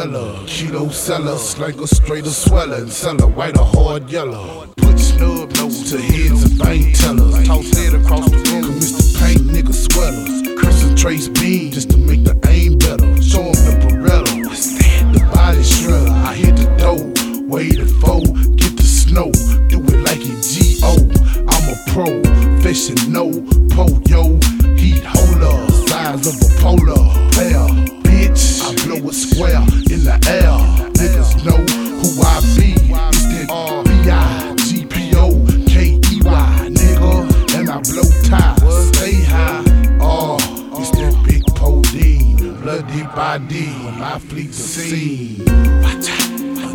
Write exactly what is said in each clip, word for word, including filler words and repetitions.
Bella, kilo seller, slanker straight or sweller, and seller white or hard yellow. Put snub nose to heads and bank tellers. Toss head across the room. Mister Paint nigga sweaters. Crimson trace beam just to make the aim better. Show 'em the Beretta. The body shredder. I hit the dough. Wait the foe. Get the snow. Do it like it G O. I'm a pro. Fishing no. Po yo. Heat holder. Size of a polar. Player. Bitch. I blow it square in the air. Niggas know who I be. It's that R B I G P O K E Y nigga. And I blow ties. Stay high. Oh, it's that big podine. Bloody body when I fleet the scene. Watch out.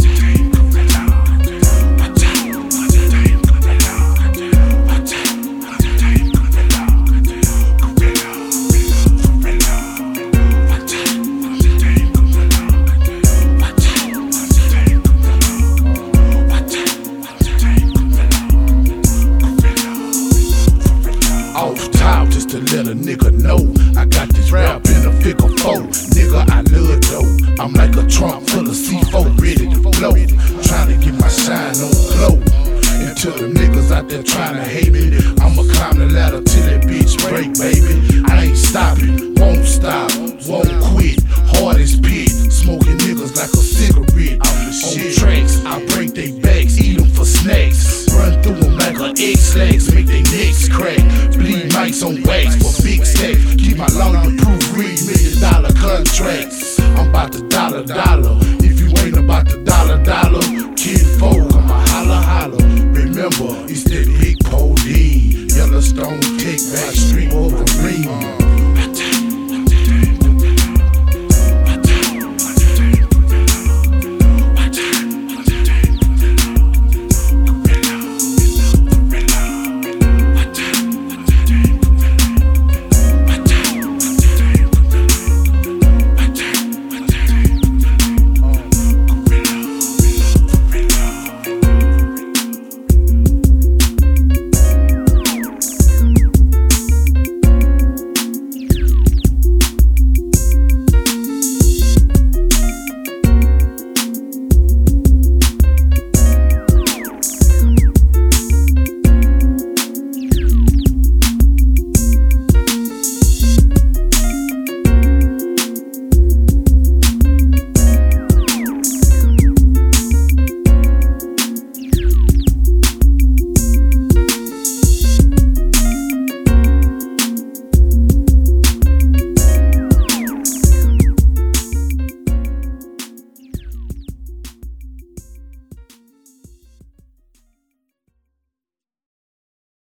Off top just to let a nigga know I got this rap in a figure four. Nigga, I love dope. I'm like a trunk full of C four ready to flow. Trying to get my shine on glow. And to the niggas out there trying to hate me, I'ma climb the ladder till that bitch break, baby. I ain't stopping, won't stop, won't quit. Hard as pit, smoking niggas like a cigarette. On tracks, I break they backs, eat them for snacks. Run through them like a X-Lax, make they necks crack. Bleed mics on wax for big stacks. Keep my long to prove read million dollar contracts. I'm about to dollar dollar.